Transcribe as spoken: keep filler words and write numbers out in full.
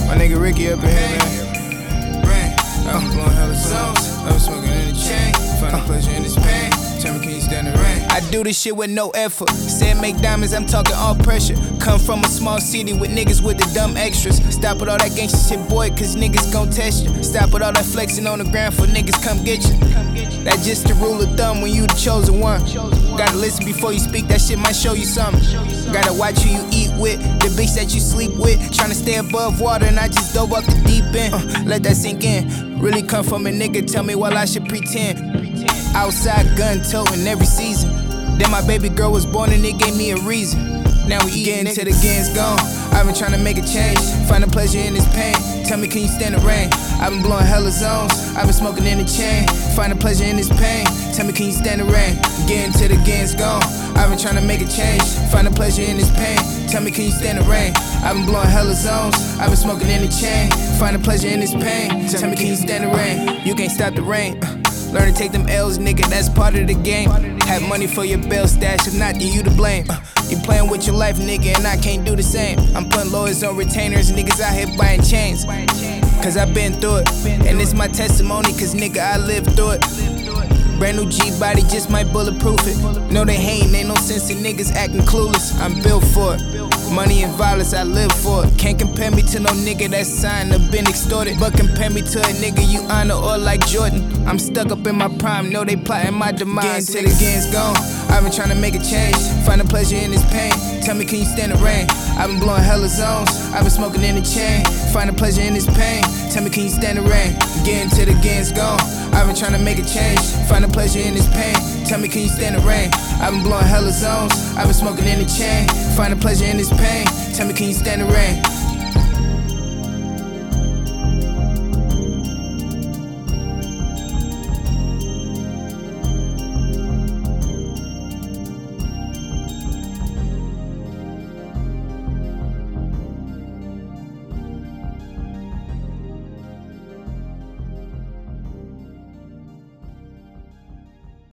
My nigga Ricky up in here, man. I'm blowing hella zones. I'm smoking in the chain. Finding pleasure in this pain. Tell me, can you stand the rain? I do this shit with no effort. Said make diamonds, I'm talking all pressure. Come from a small city with niggas with the dumb extras. Stop with all that gangsta shit, boy, cause niggas gon' test you. Stop with all that flexing on the ground for niggas come get you. That's just the rule of thumb when you the chosen one. Gotta listen before you speak, that shit might show you something. Gotta watch who you eat with, the bitch that you sleep with. Tryna stay above water and I just dove up the deep end. uh, Let that sink in. Really come from a nigga, tell me while I should pretend. Outside gun toting every season. Then my baby girl was born and it gave me a reason. Now we getting to the game's gone. I've been trying to make a change, find a pleasure in this pain. Tell me, can you stand the rain? I've been blowing hella zones, I've been smoking in the chain. Find a pleasure in this pain. Tell me, can you stand the rain? Getting to the game's gone. I've been trying to make a change, find a pleasure in this pain. Tell me, can you stand the rain? I've been blowing hella zones, I've been smoking in the chain. Find a pleasure in this pain. Tell me, can you stand the rain? You can't stop the rain. Learn to take them L's, nigga, that's part of the game. Have money for your bail stash, if not, then you to blame. uh, You playing with your life, nigga, and I can't do the same. I'm putting lawyers on retainers, niggas out here buying chains. Cause I been through it, and it's my testimony, cause nigga, I lived through it. Brand new G-body, just might bulletproof it. No, they hatin', ain't no sense in niggas acting clueless. I'm built for it. Money and violence, I live for it. Can't compare me to no nigga that's signed or been extorted. But compare me to a nigga you honor or like Jordan. I'm stuck up in my prime, know they plotting my demise. Getting to the game's gone, I've been trying to make a change. Find a pleasure in this pain. Tell me, can you stand the rain? I've been blowing hella zones, I've been smoking in the chain. Find a pleasure in this pain. Tell me, can you stand the rain? Getting to the game's gone, I've been trying to make a change. Find a pleasure in this pain. Tell me, can you stand the rain? I've been blowing hella zones, I've been smoking in the chain. Find a pleasure in this pain. Tell me, can you stand the rain?